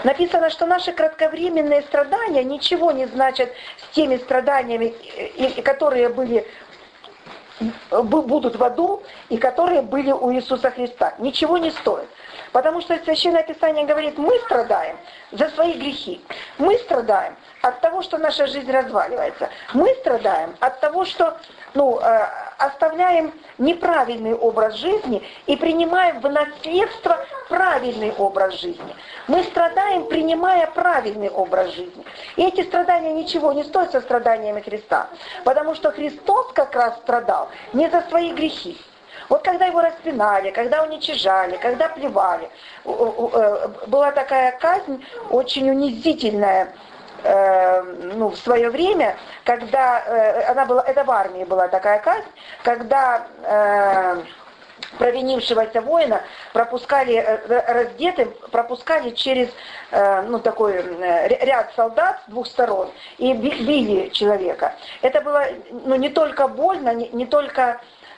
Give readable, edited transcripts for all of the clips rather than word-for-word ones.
Написано, что наши кратковременные страдания ничего не значат с теми страданиями, которые будут в аду, и которые были у Иисуса Христа. Ничего не стоит. Потому что Священное Писание говорит, мы страдаем за свои грехи. Мы страдаем от того, что наша жизнь разваливается. Мы страдаем от того, что оставляем неправильный образ жизни и принимаем в наследство правильный образ жизни. Мы страдаем, принимая правильный образ жизни. И эти страдания ничего не стоят со страданиями Христа. Потому что Христос как раз страдал не за свои грехи. Вот когда его распинали, когда уничижали, когда плевали, была такая казнь очень унизительная, в свое время, когда это в армии была такая казнь, когда провинившегося воина раздетым пропускали через такой ряд солдат с двух сторон и били человека. Это было не только больно, не только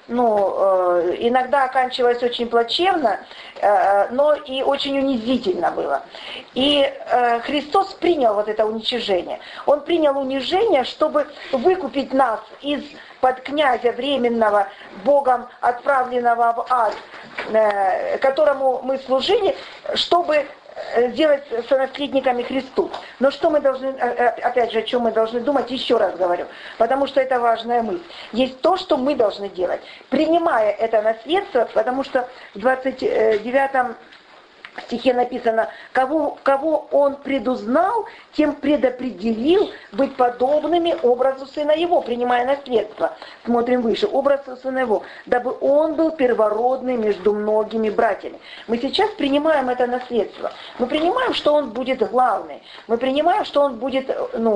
иногда оканчивалось очень плачевно, но и очень унизительно было. И Христос принял вот это уничижение. Он принял унижение, чтобы выкупить нас из-под князя временного, Богом отправленного в ад, которому мы служили, чтобы сделать сонаследниками Христу. Но что мы должны, опять же, о чем мы должны думать, еще раз говорю, потому что это важная мысль. Есть то, что мы должны делать, принимая это наследство, потому что в 29 стихе написано, кого он предузнал, тем предопределил быть подобными образу Сына Его, принимая наследство. Смотрим выше. Образ Сына Его, дабы он был первородный между многими братьями. Мы сейчас принимаем это наследство. Мы принимаем, что он будет главный. Мы принимаем, что он будет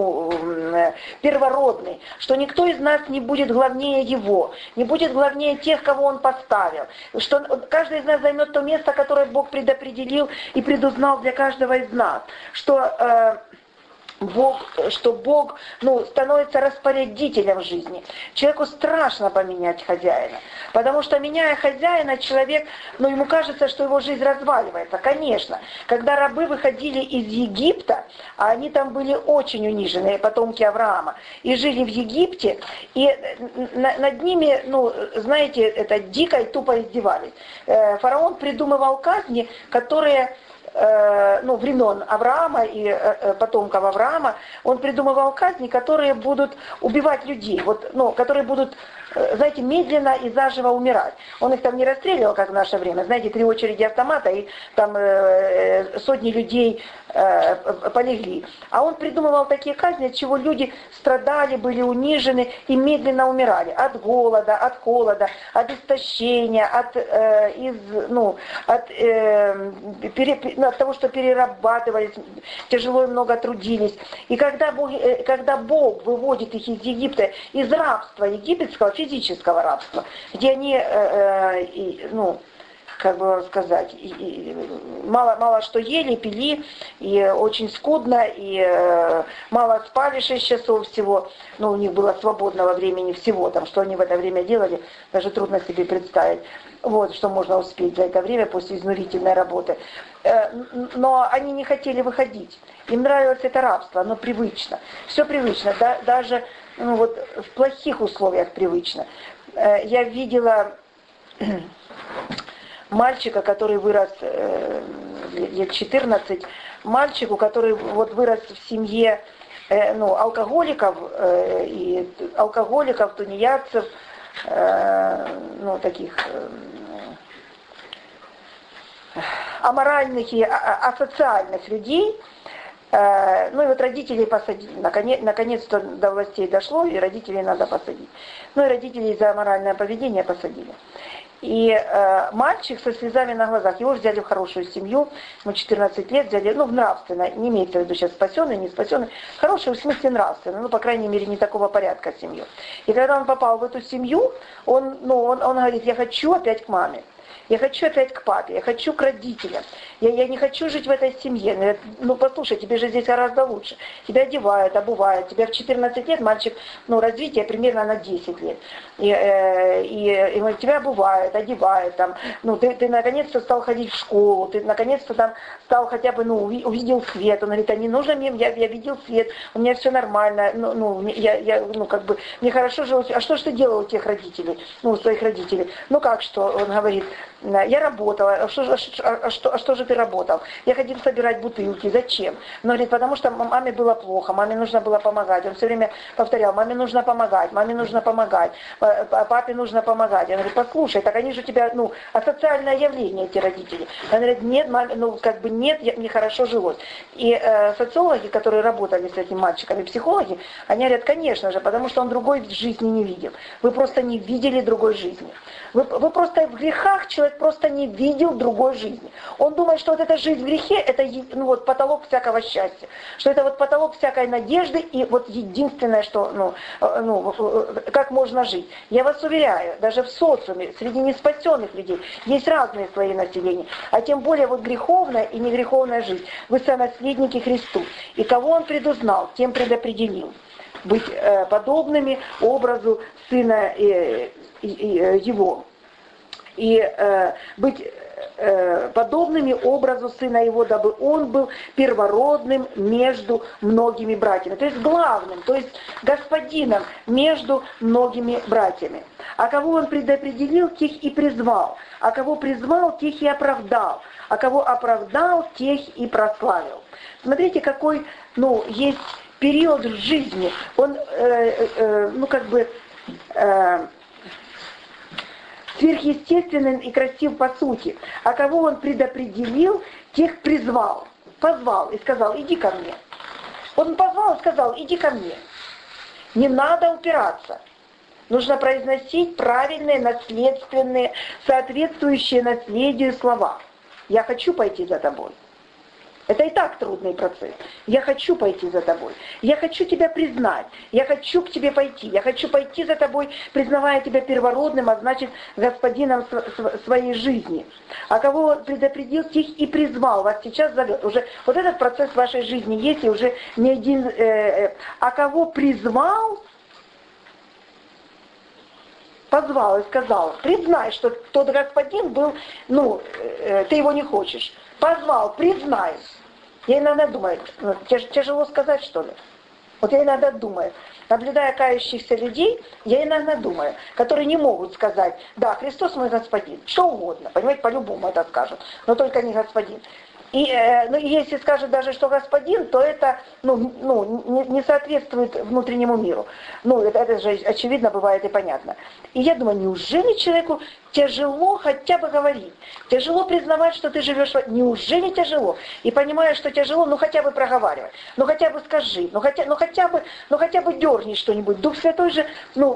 первородный. Что никто из нас не будет главнее его. Не будет главнее тех, кого он поставил. Что каждый из нас займет то место, которое Бог предопределил и предузнал для каждого из нас, что Бог становится распорядителем жизни. Человеку страшно поменять хозяина, потому что, меняя хозяина, человек, ему кажется, что его жизнь разваливается. Конечно, когда рабы выходили из Египта, а они там были очень униженные, потомки Авраама, и жили в Египте, и над ними, знаете, это дико и тупо издевались. Фараон придумывал казни, которые времен Авраама и потомков Авраама, он придумывал казни, которые будут убивать людей, которые будут, знаете, медленно и заживо умирать. Он их там не расстреливал, как в наше время, знаете, 3 очереди автомата, и там сотни людей полегли. А он придумывал такие казни, от чего люди страдали, были унижены и медленно умирали. От голода, от холода, от истощения, от того, что перерабатывались, тяжело и много трудились. И когда Бог выводит их из Египта, из рабства египетского, физического рабства, где они, мало что ели, пили, и очень скудно, и мало спали 6 часов всего, у них было свободного времени всего, что они в это время делали, даже трудно себе представить, что можно успеть за это время после изнурительной работы. Но они не хотели выходить, им нравилось это рабство, оно привычно, все привычно, даже в плохих условиях привычно. Я видела мальчика, который вырос лет 14, мальчику, который вырос в семье алкоголиков, тунеядцев, таких аморальных и асоциальных людей. И родителей посадили. Наконец-то до властей дошло, и родителей надо посадить. И родителей за аморальное поведение посадили. И мальчик со слезами на глазах, его взяли в хорошую семью, ему 14 лет, взяли, нравственно, не имеется в виду сейчас спасенный, не спасенный, хороший в смысле нравственно, по крайней мере, не такого порядка семью. И когда он попал в эту семью, он говорит, я хочу опять к маме. Я хочу опять к папе, я хочу к родителям. Я не хочу жить в этой семье. Говорят, ну послушай, тебе же здесь гораздо лучше. Тебя одевают, обувают. Тебя в 14 лет, мальчик, ну развитие примерно на 10 лет. И тебя обувают, одевают. Там, ну, ты наконец-то стал ходить в школу, ты наконец-то там стал хотя бы, ну, увидел свет. Он говорит, а не нужно мне, я видел свет, у меня все нормально. Мне хорошо жилось. А что ж ты делал у тех родителей, ну, у своих родителей? Ну как что? Он говорит, я работала. А что же ты работал? Я ходил собирать бутылки. Зачем? Он говорит, потому что маме было плохо, маме нужно было помогать. Он все время повторял, маме нужно помогать, папе нужно помогать. Он говорит, послушай, так они же у тебя, ну, асоциальное явление, эти родители. Он говорит, нет, маме, ну, как бы нет, мне хорошо жилось. И социологи, которые работали с этими мальчиками, психологи, они говорят, конечно же, потому что он другой жизни не видел. Вы просто не видели другой жизни. Вы просто в грехах, человек просто не видел другой жизни. Он думает, что вот эта жизнь в грехе, это, ну, вот, потолок всякого счастья. Что это вот потолок всякой надежды и вот единственное, что, как можно жить. Я вас уверяю, даже в социуме, среди неспасенных людей, есть разные слои населения. А тем более вот греховная и негреховная жизнь. Вы сонаследники Христу. И кого Он предузнал, тем предопределил. Быть подобными образу Сына Его. И быть подобными образу Сына Его, дабы Он был первородным между многими братьями. То есть главным, то есть господином между многими братьями. А кого Он предопределил, тех и призвал. А кого призвал, тех и оправдал. А кого оправдал, тех и прославил. Смотрите, какой, есть период в жизни. Он, сверхъестественен и красив по сути. А кого Он предопределил, тех призвал, позвал и сказал, иди ко мне. Он позвал и сказал, иди ко мне. Не надо упираться. Нужно произносить правильные, наследственные, соответствующие наследию слова. Я хочу пойти за тобой. Это и так трудный процесс. Я хочу пойти за тобой. Я хочу тебя признать. Я хочу к тебе пойти. Я хочу пойти за тобой, признавая тебя первородным, а значит, господином своей жизни. А кого предопределил, тех и призвал. Вас сейчас зовет. Уже вот этот процесс в вашей жизни есть, и уже не один... А кого призвал, позвал и сказал, признай, что тот господин был, ты его не хочешь. Позвал, признай. Я иногда думаю, тяжело сказать, что ли? Вот я иногда думаю, наблюдая кающихся людей, я иногда думаю, которые не могут сказать, да, Христос мой господин, что угодно, понимаете, по-любому это скажут, но только не господин. И если скажет даже, что господин, то это не соответствует внутреннему миру. Это же очевидно бывает и понятно. И я думаю, неужели человеку тяжело хотя бы говорить? Тяжело признавать, что ты живешь... Неужели тяжело? И понимая, что тяжело, хотя бы проговаривай. Хотя бы скажи. Хотя бы дерни что-нибудь. Дух Святой же,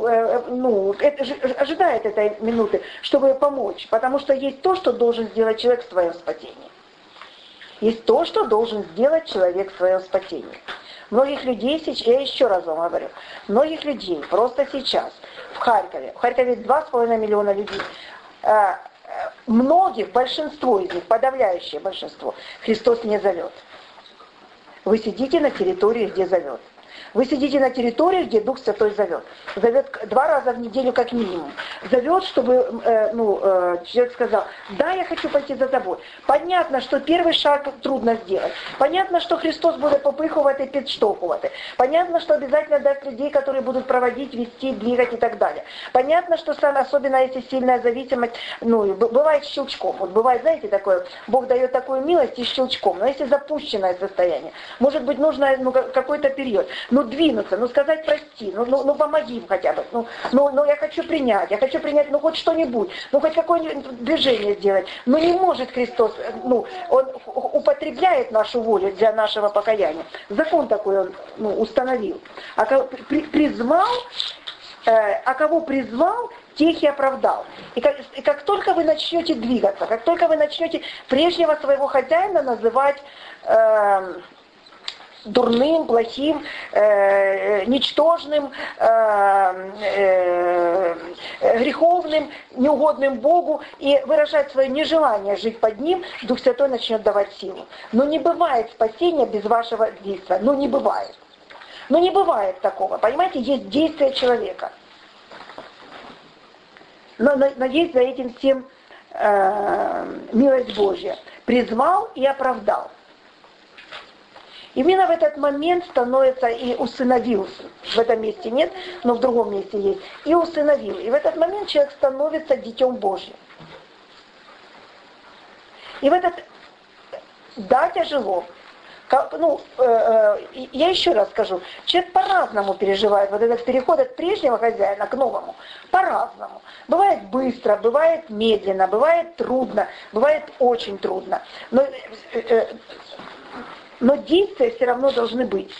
ожидает этой минуты, чтобы помочь. Потому что есть то, что должен сделать человек в своем спасении. Есть то, что должен сделать человек в своем спасении. Многих людей сейчас, я еще раз вам говорю, многих людей просто сейчас в Харькове 2,5 миллиона людей, многих, большинство из них, подавляющее большинство, Христос не зовет. Вы сидите на территории, где зовет. Вы сидите на территории, где Дух Святой зовет. Зовет 2 раза в неделю как минимум. Зовет, чтобы человек сказал, да, я хочу пойти за тобой. Понятно, что первый шаг трудно сделать. Понятно, что Христос будет попихувати, підштовхувати. Понятно, что обязательно даст людей, которые будут проводить, вести, двигать и так далее. Понятно, что особенно если сильная зависимость, бывает щелчком. Вот бывает, знаете, такое, Бог дает такую милость и щелчком. Но если запущенное состояние, может быть, нужно какой-то период. Двинуться, сказать прости, помоги им хотя бы, я хочу принять, хоть что-нибудь, хоть какое-нибудь движение сделать. Но не может Христос, Он употребляет нашу волю для нашего покаяния. Закон такой Он установил. А кого призвал, тех и оправдал. И как только вы начнете двигаться, как только вы начнете прежнего своего хозяина называть дурным, плохим, ничтожным, греховным, неугодным Богу и выражать свое нежелание жить под Ним, Дух Святой начнет давать силу. Но не бывает спасения без вашего действия. Ну не бывает. Но не бывает такого. Понимаете, есть действие человека. Но есть за этим всем милость Божья. Призвал и оправдал. Именно в этот момент становится и усыновил. В этом месте нет, но в другом месте есть. И усыновил. И в этот момент человек становится детем Божьим. И в этот... Да, тяжело. Я еще раз скажу, человек по-разному переживает вот этот переход от прежнего хозяина к новому. По-разному. Бывает быстро, бывает медленно, бывает трудно, бывает очень трудно. Но действия все равно должны быть.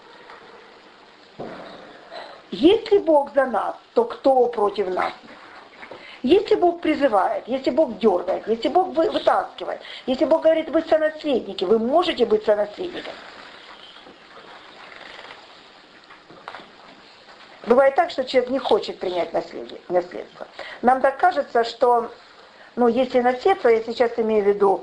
Если Бог за нас, то кто против нас? Если Бог призывает, если Бог дергает, если Бог вытаскивает, если Бог говорит, вы сонаследники, вы можете быть сонаследниками. Бывает так, что человек не хочет принять наследство. Нам так кажется, что, если наследство, я сейчас имею в виду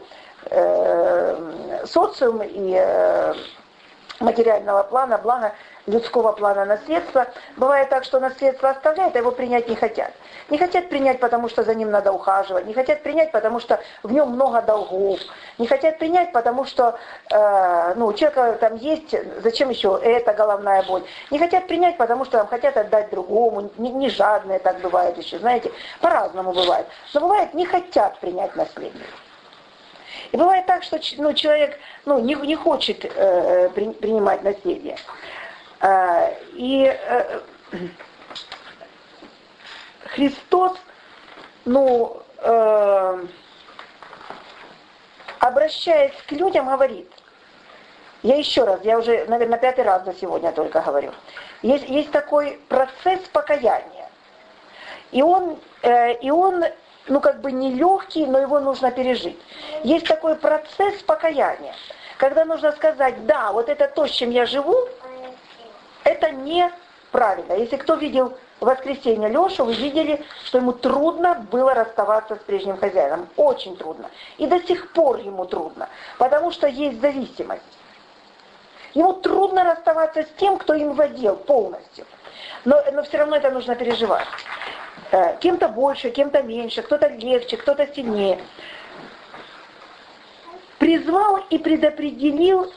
социум и материального плана, блага, людского плана наследства, бывает так, что наследство оставляют, а его принять не хотят. Не хотят принять, потому что за ним надо ухаживать, не хотят принять, потому что в нем много долгов, не хотят принять, потому что у человека там есть, зачем еще это головная боль. Не хотят принять, потому что хотят отдать другому, не жадные так бывает еще, знаете, по-разному бывает. Но бывает, не хотят принять наследие. И бывает так, что человек не хочет принимать наследие. И Христос, обращаясь к людям, говорит, я еще раз, я уже, наверное, 5-й раз за сегодня только говорю, есть такой процесс покаяния. И он нелегкий, но его нужно пережить. Есть такой процесс покаяния, когда нужно сказать, да, вот это то, с чем я живу, это неправильно. Если кто видел в воскресенье Лешу, вы видели, что ему трудно было расставаться с прежним хозяином. Очень трудно. И до сих пор ему трудно, потому что есть зависимость. Ему трудно расставаться с тем, кто им владел полностью. Но все равно это нужно переживать. Кем-то больше, кем-то меньше, кто-то легче, кто-то сильнее. Призвал и предопределил,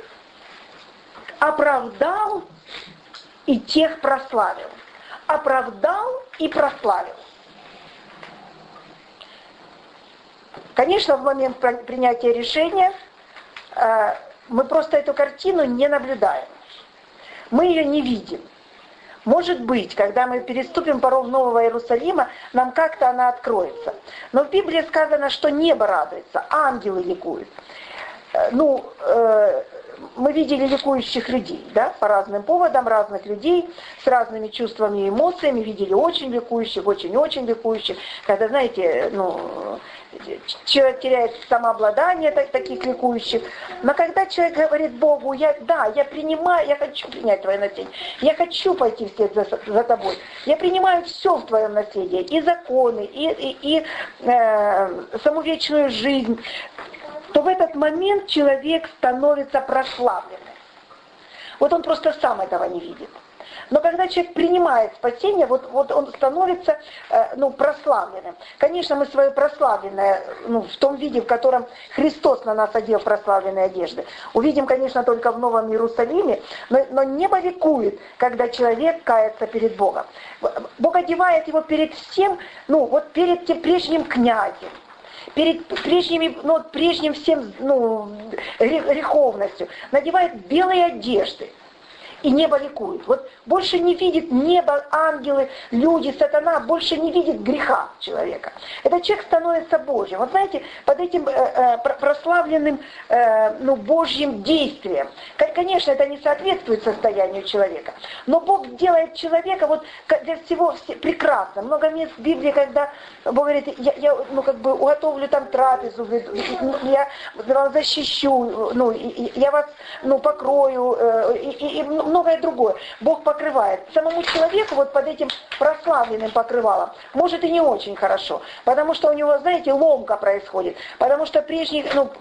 оправдал и тех прославил. Оправдал и прославил. Конечно, в момент принятия решения мы просто эту картину не наблюдаем. Мы ее не видим. Может быть, когда мы переступим порог Нового Иерусалима, нам как-то она откроется. Но в Библии сказано, что небо радуется, ангелы ликуют. Мы видели ликующих людей, да, по разным поводам, разных людей, с разными чувствами и эмоциями, видели очень ликующих, очень-очень ликующих, когда, знаете, человек теряет самообладание таких ликующих. Но когда человек говорит Богу, я принимаю, я хочу принять твое наследие, я хочу пойти вслед за тобой, я принимаю все в твоем наследии, и законы, и саму вечную жизнь, то в этот момент человек становится прославленным. Вот он просто сам этого не видит. Но когда человек принимает спасение, вот он становится прославленным. Конечно, мы свое прославленное, в том виде, в котором Христос на нас одел прославленные одежды, увидим, конечно, только в Новом Иерусалиме, но небо ликует, когда человек кается перед Богом. Бог одевает его перед всем, перед тем прежним князем, перед прежним всем греховностью, надевает белые одежды. и небо ликует. Вот больше не видит небо, ангелы, люди, сатана, больше не видит греха человека. Этот человек становится Божьим. Вот знаете, под этим прославленным Божьим действием, конечно, это не соответствует состоянию человека, но Бог делает человека вот для всего прекрасно. Много мест в Библии, когда Бог говорит, я уготовлю там трапезу, я вас защищу, я вас покрою, и многое другое. Бог покрывает. Самому человеку вот под этим прославленным покрывалом может и не очень хорошо, потому что у него, знаете, ломка происходит, потому что прежний,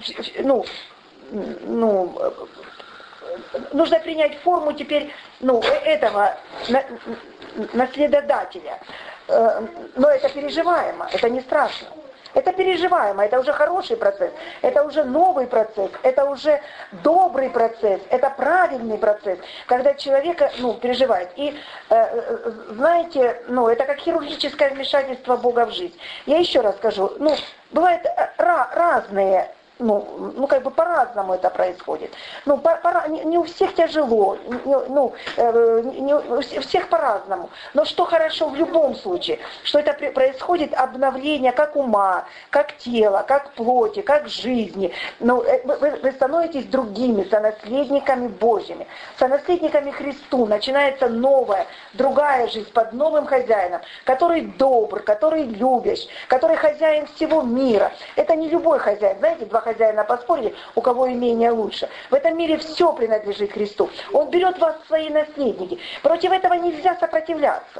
нужно принять форму теперь, этого наследодателя. Но это переживаемо, это не страшно. Это переживаемо, это уже хороший процесс, это уже новый процесс, это уже добрый процесс, это правильный процесс, когда человека переживает. И знаете, это как хирургическое вмешательство Бога в жизнь. Я еще раз скажу, бывают разные, по-разному это происходит. Не у всех тяжело, не у всех по-разному. Но что хорошо в любом случае, что это происходит обновление как ума, как тела, как плоти, как жизни. Вы становитесь другими, сонаследниками Божьими, сонаследниками Христу. Начинается новая, другая жизнь под новым хозяином, который добр, который любящий, который хозяин всего мира. Это не любой хозяин. Знаете, два хозяина поспорили, у кого имение лучше. В этом мире все принадлежит Христу. Он берет вас в свои наследники. Против этого нельзя сопротивляться.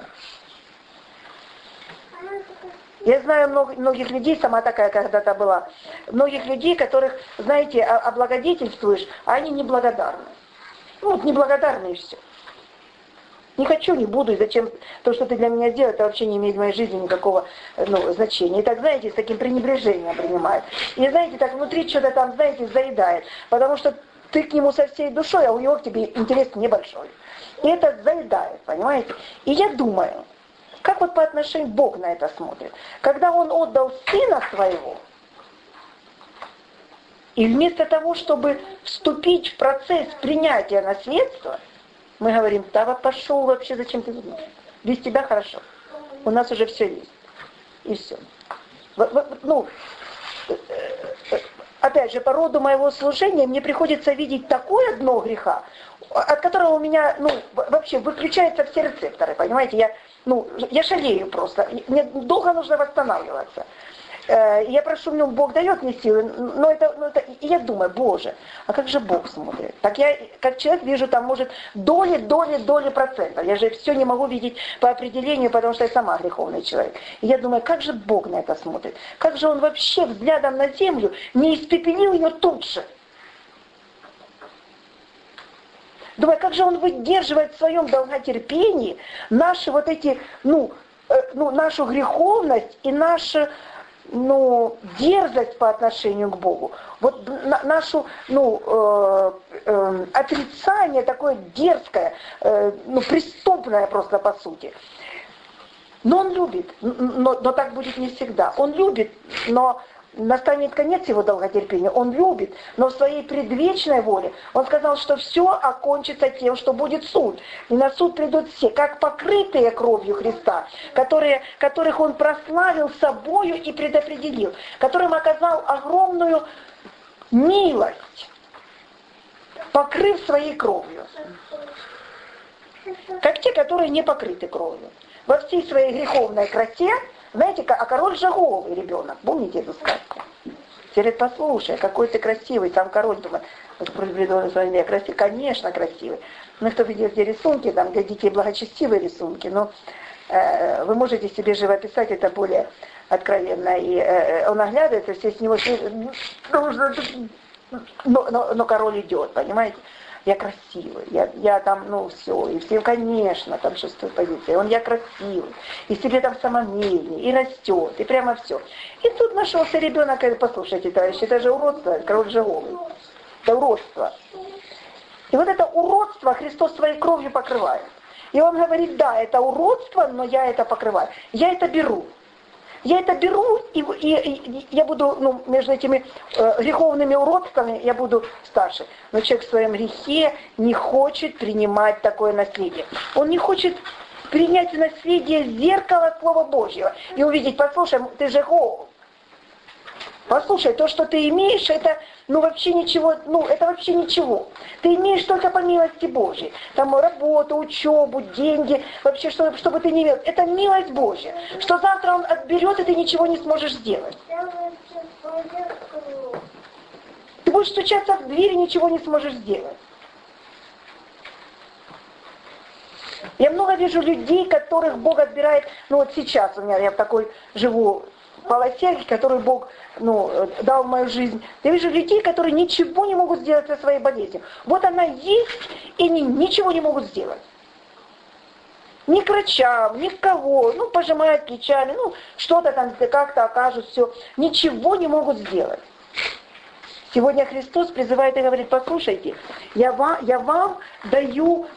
Я знаю многих людей, сама такая когда-то была, многих людей, которых, знаете, облагодетельствуешь, а они неблагодарны. Неблагодарны и все. Не хочу, не буду, и зачем то, что ты для меня сделал, это вообще не имеет в моей жизни никакого значения. И так, знаете, с таким пренебрежением принимает. И, знаете, так внутри что-то там, знаете, заедает. Потому что ты к нему со всей душой, а у него к тебе интерес небольшой. И это заедает, понимаете? И я думаю, как вот по отношению Бог на это смотрит. Когда Он отдал Сына Своего, и вместо того, чтобы вступить в процесс принятия наследства, мы говорим, пошел вообще, зачем ты тут? Без тебя хорошо. У нас уже все есть. И все. Опять же, по роду моего служения мне приходится видеть такое дно греха, от которого у меня, вообще выключаются все рецепторы, понимаете? Я шалею просто. Мне долго нужно восстанавливаться. Я прошу, Бог дает мне силы, но и я думаю, Боже, а как же Бог смотрит? Так я, как человек, вижу там, может, доли процентов. Я же все не могу видеть по определению, потому что я сама греховный человек. И я думаю, как же Бог на это смотрит? Как же Он вообще взглядом на землю не испепелил ее тут же? Думаю, как же Он выдерживает в своем долготерпении наши вот эти, нашу греховность и нашу дерзость по отношению к Богу. Вот нашу, отрицание такое дерзкое, преступное просто по сути. Но Он любит, но так будет не всегда. Он любит, но настанет конец его долготерпения. Он любит, но в своей предвечной воле Он сказал, что все окончится тем, что будет суд. И на суд придут все, как покрытые кровью Христа, которых Он прославил собою и предопределил, которым оказал огромную милость, покрыв своей кровью. Как те, которые не покрыты кровью. Во всей своей греховной красе. Знаете, а король же голый ребенок. Помните эту сказку? Говорит, послушай, какой ты красивый. Там король думает, я красивый. Конечно, красивый. Кто видел эти рисунки, там для детей благочестивые рисунки, но вы можете себе живописать это более откровенно. И он оглядывается, все с него... Но король идет, понимаете? Я красивый, я там, все, и все, конечно, там 6-я позиция, я красивый, и себе там самомнение, и растет, и прямо все. И тут нашелся ребенок, и послушайте, товарищи, это же уродство, король же голый, это уродство. И вот это уродство Христос своей кровью покрывает. И Он говорит, да, это уродство, но я это покрываю, я это беру. Я это беру, и я буду, между этими греховными уродствами, я буду старше. Но человек в своем грехе не хочет принимать такое наследие. Он не хочет принять в наследие зеркало Слова Божьего и увидеть, послушай, ты же гол. Послушай, то, что ты имеешь, это, вообще ничего, это вообще ничего. Ты имеешь только по милости Божьей. Там работу, учебу, деньги, вообще, чтобы ты не имел. Это милость Божья. Что завтра он отберет, и ты ничего не сможешь сделать. Ты будешь стучаться в дверь, и ничего не сможешь сделать. Я много вижу людей, которых Бог отбирает, вот сейчас у меня, я в такой живу полосе, которую Бог, дал в мою жизнь. Я вижу людей, которые ничего не могут сделать со своей болезнью. Вот она есть, и они ничего не могут сделать. Ни к врачам, ни к кого, пожимают плечами, что-то там как-то окажут, все. Ничего не могут сделать. Сегодня Христос призывает и говорит, послушайте, я вам даю,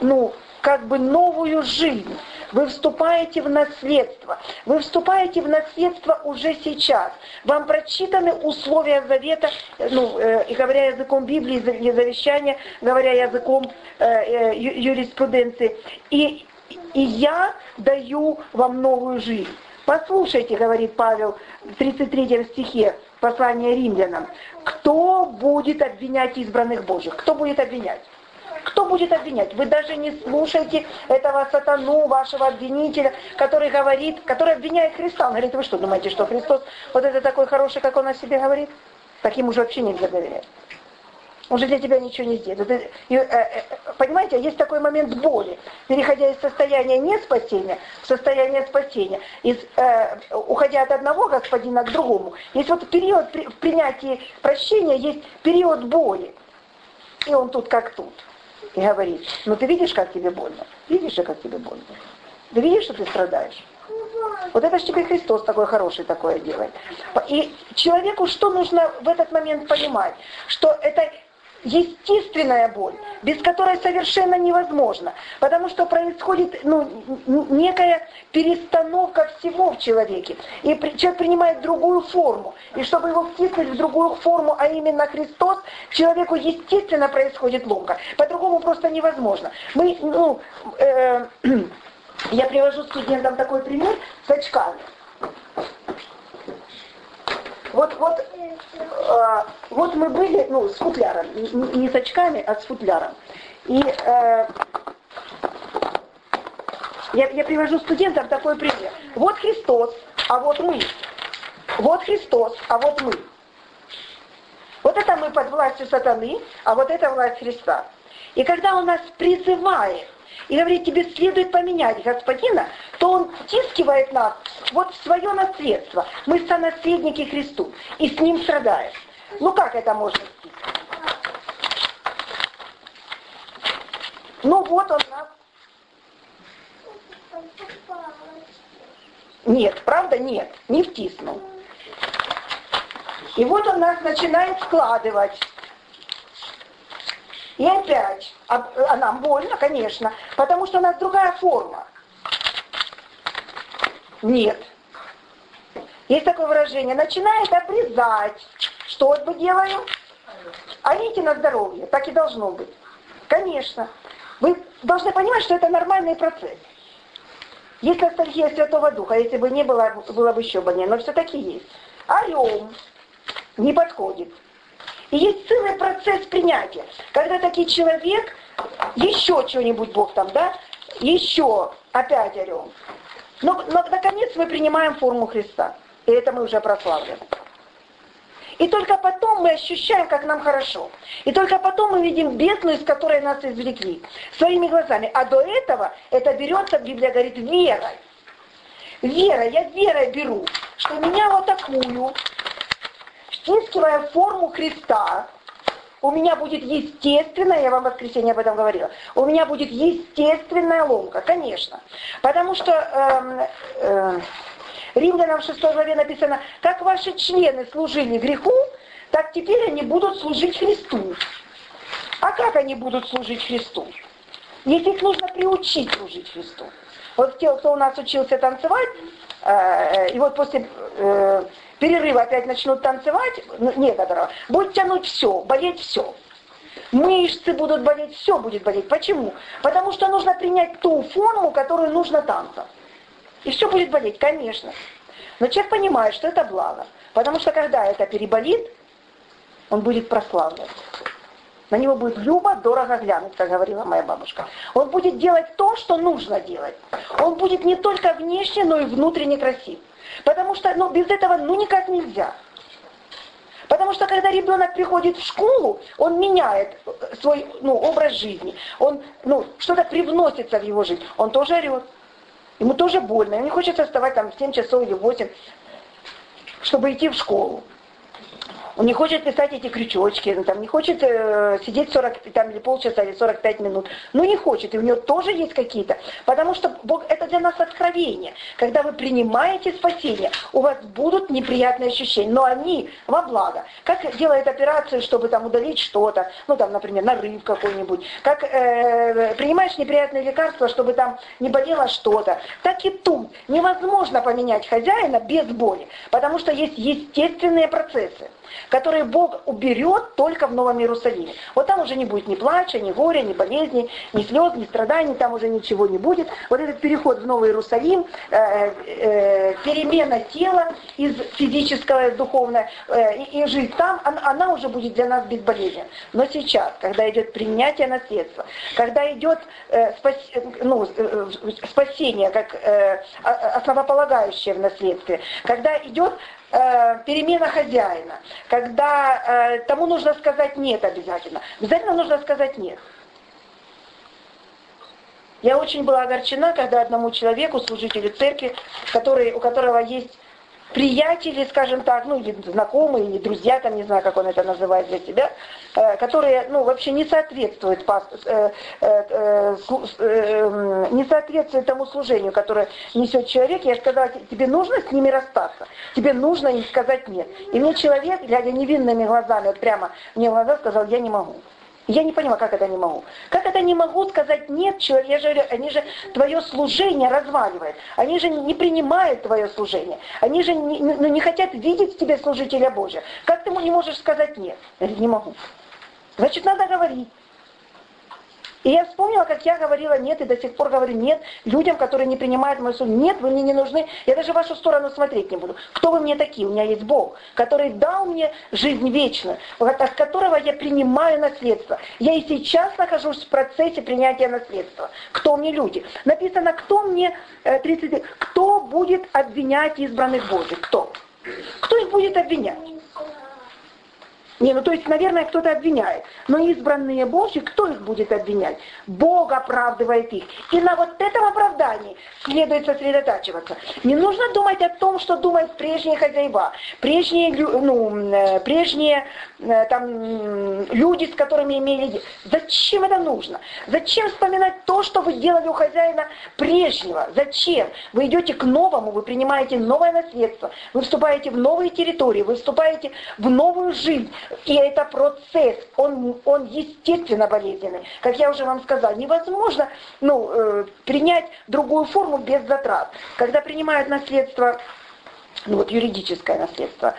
новую жизнь. Вы вступаете в наследство. Вы вступаете в наследство уже сейчас. Вам прочитаны условия завета, и говоря языком Библии, завещания, говоря языком юриспруденции. И я даю вам новую жизнь. Послушайте, говорит Павел в 33 стихе послания римлянам, кто будет обвинять избранных Божьих? Кто будет обвинять? Кто будет обвинять? Вы даже не слушайте этого сатану, вашего обвинителя, который обвиняет Христа. Он говорит, вы что, думаете, что Христос вот это такой хороший, как он о себе говорит? Таким уже вообще нельзя доверять. Он же для тебя ничего не сделает. Понимаете, есть такой момент боли, переходя из состояния неспасения в состояние спасения, уходя от одного господина к другому. Есть вот период в принятии прощения, есть период боли. И он тут как тут. И говорит, ты видишь, как тебе больно? Видишь же, как тебе больно? Ты видишь, что ты страдаешь? Вот это же тебе Христос такой хороший такое делает. И человеку что нужно в этот момент понимать? Что это естественная боль, без которой совершенно невозможно. Потому что происходит некая перестановка всего в человеке. И человек принимает другую форму. И чтобы его втиснуть в другую форму, а именно Христос, человеку естественно происходит ломка. По-другому просто невозможно. Я привожу студентам такой пример с очками. Вот мы были, с футляром, не с очками, а с футляром. И я привожу студентам такой пример. Вот Христос, а вот мы. Вот Христос, а вот мы. Вот это мы под властью сатаны, а вот это власть Христа. И когда он нас призывает и говорит, тебе следует поменять господина, то он втискивает нас вот в свое наследство. Мы сонаследники Христу и с ним страдаем. Как это можно быть? Вот он нас... Нет, правда нет, не втиснул. И вот он нас начинает складывать. И опять, а нам больно, конечно, потому что у нас другая форма. Нет. Есть такое выражение, начинает обрезать. Что вот мы делаем? А нити на здоровье, так и должно быть. Конечно. Вы должны понимать, что это нормальный процесс. Есть ностальгия Святого Духа, если бы не было, было бы еще больнее, но все-таки есть. Орем не подходит. И есть целый процесс принятия. Когда таки человек, еще что-нибудь Бог там, еще опять орем. Но наконец мы принимаем форму Христа. И это мы уже прославлены. И только потом мы ощущаем, как нам хорошо. И только потом мы видим бездну, из которой нас извлекли. Своими глазами. А до этого это берется, Библия говорит, верой. Вера, я верой беру, что меня вот такую... Втискивая форму Христа, у меня будет естественная, я вам в воскресенье об этом говорила, у меня будет естественная ломка, конечно. Потому что Римлянам в 6 главе написано, как ваши члены служили греху, так теперь они будут служить Христу. А как они будут служить Христу? Если их нужно приучить служить Христу. Вот те, кто у нас учился танцевать, и вот после перерыва опять начнут танцевать, некоторые, будет тянуть все, болеть все. Мышцы будут болеть, все будет болеть. Почему? Потому что нужно принять ту форму, которую нужно танцам. И все будет болеть, конечно. Но человек понимает, что это благо. Потому что когда это переболит, он будет прославлен. На него будет любо-дорого глянуть, как говорила моя бабушка. Он будет делать то, что нужно делать. Он будет не только внешне, но и внутренне красив. Потому что без этого никак нельзя. Потому что когда ребенок приходит в школу, он меняет свой образ жизни. Он что-то привносится в его жизнь. Он тоже орет. Ему тоже больно. Ему не хочется вставать там в 7 часов или в 8, чтобы идти в школу. Он не хочет писать эти крючочки, не хочет сидеть 40 или полчаса, или 45 минут. Не хочет, и у него тоже есть какие-то. Потому что Бог, это для нас откровение. Когда вы принимаете спасение, у вас будут неприятные ощущения, но они во благо. Как делает операцию, чтобы удалить что-то, например, нарыв какой-нибудь. Как принимаешь неприятные лекарства, чтобы не болело что-то. Так и тут невозможно поменять хозяина без боли, потому что есть естественные процессы, которые Бог уберет только в Новом Иерусалиме. Вот там уже не будет ни плача, ни горя, ни болезней, ни слез, ни страданий, там уже ничего не будет. Вот этот переход в Новый Иерусалим, перемена тела из физического в духовное, и жизнь там, она уже будет для нас безболезненна. Но сейчас, когда идет принятие наследства, когда идет спасение как основополагающее в наследстве, когда идет перемена хозяина, когда тому нужно сказать нет обязательно. Обязательно нужно сказать нет. Я очень была огорчена, когда одному человеку, служителю церкви, у которого есть приятели, скажем так, или знакомые, или друзья, не знаю, как он это называет для себя, которые, вообще не соответствуют тому служению, которое несет человек. Я сказала, тебе нужно с ними расстаться, тебе нужно им сказать нет. И мне человек, глядя невинными глазами, прямо мне в глаза сказал, я не могу. Я не понимаю, как это не могу. Как это не могу сказать нет человеку? Я же говорю, они же твое служение разваливают. Они же не принимают твое служение. Они же не хотят видеть в тебе служителя Божия. Как ты ему не можешь сказать нет? Я говорю, не могу. Значит, надо говорить. И я вспомнила, как я говорила нет, и до сих пор говорю нет людям, которые не принимают мою службу. Нет, вы мне не нужны, я даже в вашу сторону смотреть не буду. Кто вы мне такие? У меня есть Бог, который дал мне жизнь вечную, от которого я принимаю наследство. Я и сейчас нахожусь в процессе принятия наследства. Кто мне люди? Написано, кто мне, 30, кто будет обвинять избранных Божьих? Кто? Кто их будет обвинять? То есть, наверное, кто-то обвиняет. Но избранные Божьи, кто их будет обвинять? Бог оправдывает их. И на вот этом оправдании следует сосредотачиваться. Не нужно думать о том, что думают прежние хозяева, прежние люди, с которыми имели дело. Зачем это нужно? Зачем вспоминать то, что вы делали у хозяина прежнего? Зачем? Вы идете к новому, вы принимаете новое наследство, вы вступаете в новые территории, вы вступаете в новую жизнь. И это процесс, он естественно болезненный. Как я уже вам сказала, невозможно принять другую форму без затрат. Когда принимают наследство, юридическое наследство,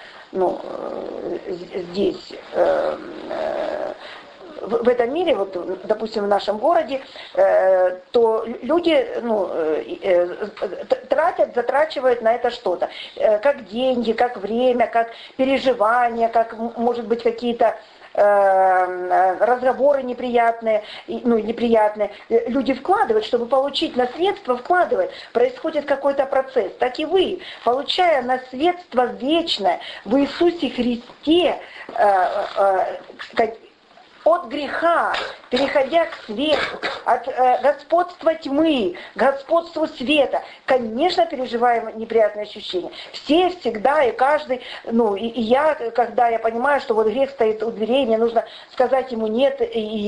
здесь, в этом мире, допустим, в нашем городе, то люди затрачивают на это что-то. Как деньги, как время, как переживания, как, может быть, какие-то разговоры неприятные, неприятные. Люди вкладывают, чтобы получить наследство, вкладывают. Происходит какой-то процесс. Так и вы, получая наследство вечное в Иисусе Христе, от греха, переходя к свету, от господства тьмы к господству света, конечно, переживаем неприятные ощущения. Все, всегда и каждый, и я, когда я понимаю, что грех стоит у дверей, мне нужно сказать ему нет,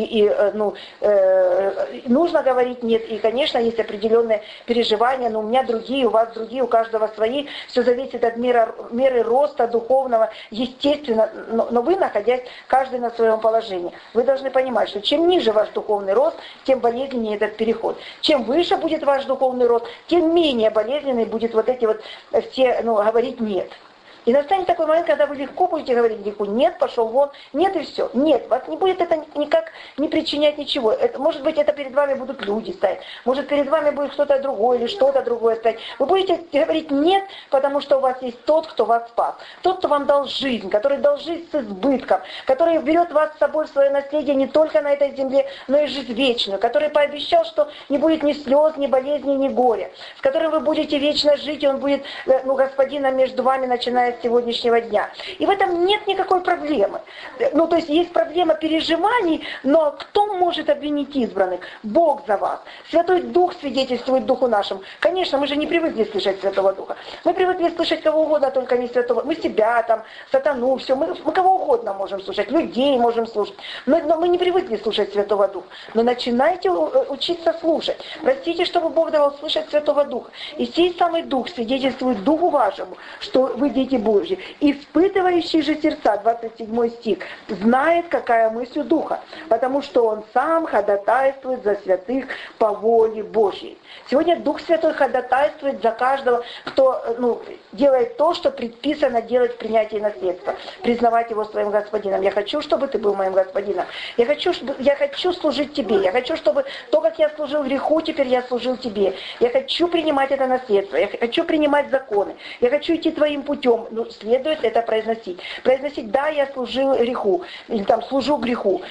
нужно говорить нет, и, конечно, есть определенные переживания, но у меня другие, у вас другие, у каждого свои, все зависит от меры роста духовного, естественно, но вы, находясь каждый на своем положении. вы должны понимать, что чем ниже ваш духовный рост, тем болезненнее этот переход. Чем выше будет ваш духовный рост, тем менее болезненный будет вот эти вот все, говорить «нет». И настанет такой момент, когда вы легко будете говорить греху «нет», пошел вон, «нет» и все. Нет, вас не будет это никак не причинять ничего. Это, может быть, это перед вами будут люди стоять, может, перед вами будет кто-то другой или что-то другое стоять. Вы будете говорить «нет», потому что у вас есть тот, кто вас спас. Тот, кто вам дал жизнь, который дал жизнь с избытком, который берет вас с собой в свое наследие не только на этой земле, но и жизнь вечную, который пообещал, что не будет ни слез, ни болезней, ни горя, с которым вы будете вечно жить, и он будет, господином между вами, начиная с сегодняшнего дня. И в этом нет никакой проблемы. То есть есть проблема переживаний, но кто может обвинить избранных? Бог за вас. Святой Дух свидетельствует Духу нашему. Конечно, мы же не привыкли слышать Святого Духа. Мы привыкли слышать кого угодно, только не Святого. Мы себя, сатану, все. Мы кого угодно можем слушать, людей можем слушать. Но мы не привыкли слушать Святого Духа. Но начинайте учиться слушать. Простите, чтобы Бог давал слышать Святого Духа. И сей самый Дух свидетельствует Духу вашему, что вы дети Божьи. Испытывающий же сердца, 27 стих, знает, какая мысль Духа, потому что Он сам ходатайствует за святых по воле Божьей. Сегодня Дух Святой ходатайствует за каждого, кто делает то, что предписано делать в принятии наследства, признавать Его своим Господином. Я хочу, чтобы Ты был моим Господином. Я хочу служить Тебе. Я хочу, чтобы то, как я служил греху, теперь я служил Тебе. Я хочу принимать это наследство. Я хочу принимать законы. Я хочу идти Твоим путем. Следует это произносить. Произносить: да, я служил греху, или служу греху,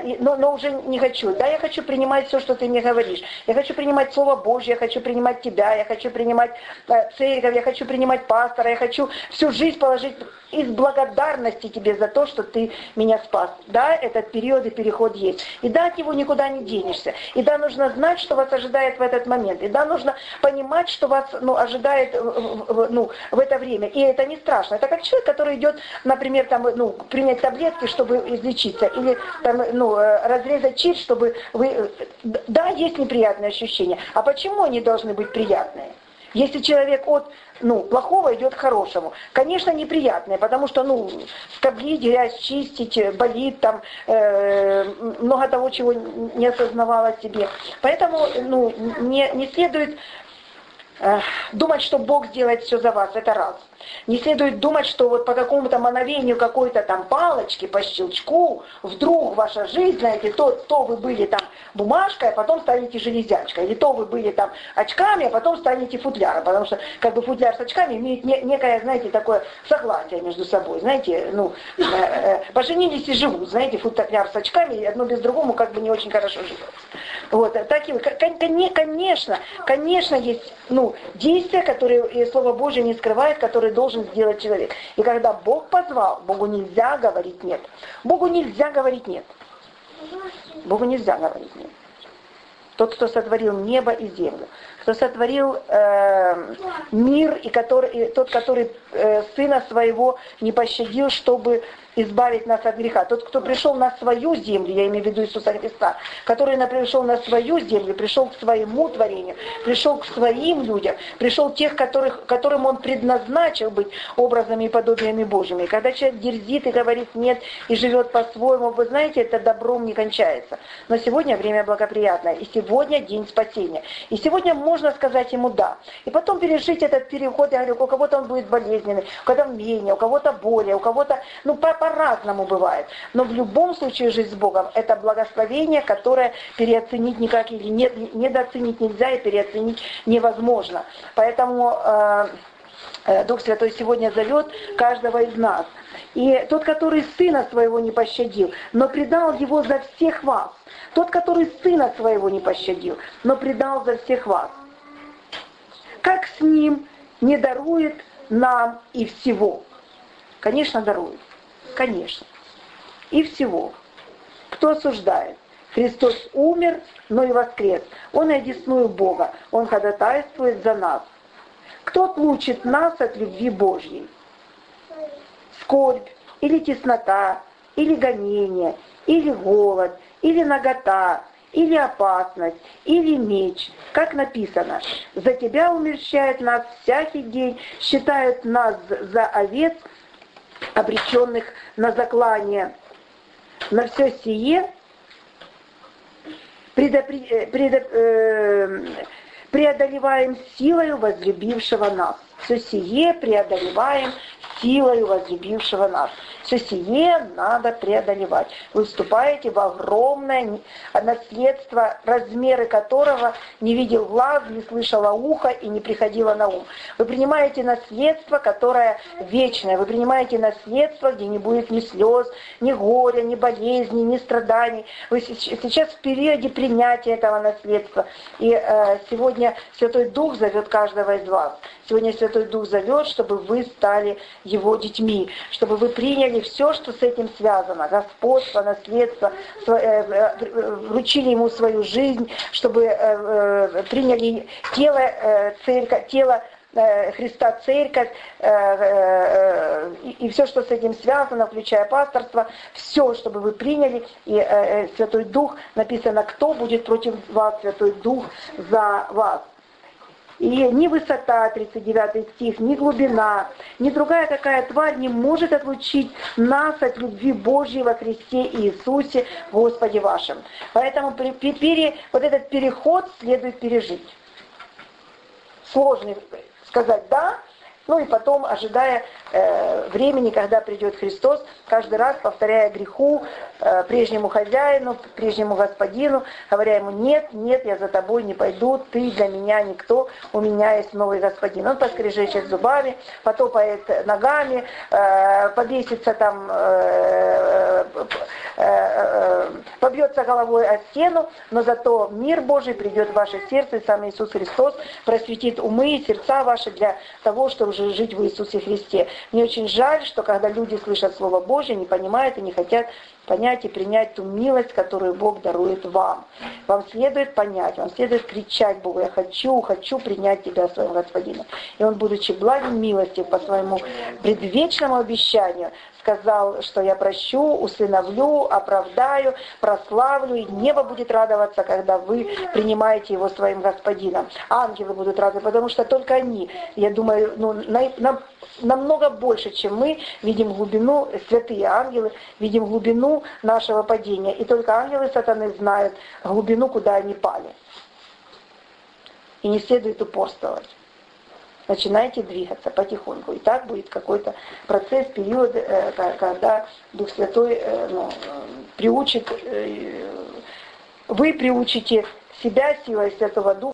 но уже не хочу. Да, я хочу принимать все, что Ты мне говоришь. Я хочу принимать Слово Божье, я хочу принимать Тебя, я хочу принимать церковь, я хочу принимать пастора, я хочу всю жизнь положить из благодарности Тебе за то, что Ты меня спас. Да, этот период и переход есть. И да, от него никуда не денешься. И да, нужно знать, что вас ожидает в этот момент. И да, нужно понимать, что вас ожидает в это время. И это не страшно. Это как человек, который идет, например, принять таблетки, чтобы излечиться. Или разрезать чип, чтобы вы... Да, есть неприятные ощущения. А почему они должны быть приятные? Если человек от плохого идет к хорошему, конечно, неприятное, потому что, скоблить, грязь чистить, болит, много того, чего не осознавала себе. Поэтому, не следует думать, что Бог сделает все за вас, это раз. Не следует думать, что вот по какому-то мановению какой-то палочки, по щелчку, вдруг ваша жизнь, знаете, то вы были бумажкой, а потом станете железячкой. Или то вы были очками, а потом станете футляром. Потому что футляр с очками имеет некое, знаете, такое согласие между собой. Знаете, поженились и живут. Знаете, футляр с очками, и одно без другому не очень хорошо живется. Вот, такие, конечно, есть действия, которые Слово Божие не скрывает, которые должен сделать человек. И когда Бог позвал, Богу нельзя говорить нет. Богу нельзя говорить нет. Богу нельзя говорить нет. Тот, кто сотворил небо и землю, кто сотворил мир, и тот, который Сына Своего не пощадил, чтобы избавить нас от греха. Тот, кто пришел на свою землю, я имею в виду Иисуса Христа, который пришел на свою землю, пришел к своему творению, пришел к своим людям, пришел тех, которым Он предназначил быть образами и подобиями Божьими. И когда человек дерзит и говорит нет, и живет по-своему, вы знаете, это добром не кончается. Но сегодня время благоприятное, и сегодня день спасения. И сегодня можно сказать ему да. И потом пережить этот переход, я говорю, у кого-то он будет болезненный, у кого-то менее, у кого-то более, у кого-то, по-разному бывает. Но в любом случае жизнь с Богом – это благословение, которое переоценить никак или недооценить нельзя и переоценить невозможно. Поэтому Дух Святой сегодня зовет каждого из нас. И тот, который Сына Своего не пощадил, но предал Его за всех вас. Тот, который Сына Своего не пощадил, но предал за всех вас. Как с Ним не дарует нам и всего? Конечно, дарует. Конечно. И всего. Кто осуждает? Христос умер, но и воскрес. Он и одесную Бога. Он ходатайствует за нас. Кто отлучит нас от любви Божьей? Скорбь, или теснота, или гонение, или голод, или нагота, или опасность, или меч. Как написано: «За Тебя умерщвляют нас всякий день, считают нас за овец, обреченных на заклание». на все сие преодолеваем силою возлюбившего нас. Все сие преодолеваем силою возлюбившего нас. Все сие надо преодолевать. Вы вступаете в огромное наследство, размеры которого не видел глаз, не слышало ухо и не приходило на ум. Вы принимаете наследство, которое вечное. Вы принимаете наследство, где не будет ни слез, ни горя, ни болезней, ни страданий. Вы сейчас в периоде принятия этого наследства. И сегодня Святой Дух зовет каждого из вас. Сегодня Святой Дух зовет, чтобы вы стали Его детьми, чтобы вы приняли все, что с этим связано, господство, наследство, вручили Ему свою жизнь, чтобы приняли тело Христа, церковь, и все, что с этим связано, включая пасторство, все, чтобы вы приняли, и Святой Дух, написано, кто будет против вас, Святой Дух за вас. И ни высота, 39 стих, ни глубина, ни другая какая тварь не может отлучить нас от любви Божьей во Христе Иисусе, Господе вашем. Поэтому вот этот переход следует пережить. Сложно сказать «да», ну и потом, ожидая времени, когда придет Христос, каждый раз повторяя греху, прежнему хозяину, прежнему господину, говоря ему: нет, нет, я за тобой не пойду, ты для меня никто, у меня есть новый господин. Он поскрежещет зубами, потопает ногами, повесится там, побьется головой о стену, но зато мир Божий придет в ваше сердце, и сам Иисус Христос просветит умы и сердца ваши для того, чтобы жить в Иисусе Христе. Мне очень жаль, что когда люди слышат Слово Божье, не понимают и не хотят понять и принять ту милость, которую Бог дарует вам. Вам следует понять, вам следует кричать Богу: я хочу принять Тебя своим Господином. И Он, будучи благим милостив по своему предвечному обещанию, сказал, что я прощу, усыновлю, оправдаю, прославлю, и небо будет радоваться, когда вы принимаете Его своим Господином. Ангелы будут рады, потому что только они, я думаю, намного больше, чем мы, видим глубину, святые ангелы, видим глубину нашего падения. И только ангелы сатаны знают глубину, куда они пали. И не следует упорствовать. Начинайте двигаться потихоньку. И так будет какой-то процесс, период, когда Дух Святой приучит, вы приучите себя силой Святого Духа.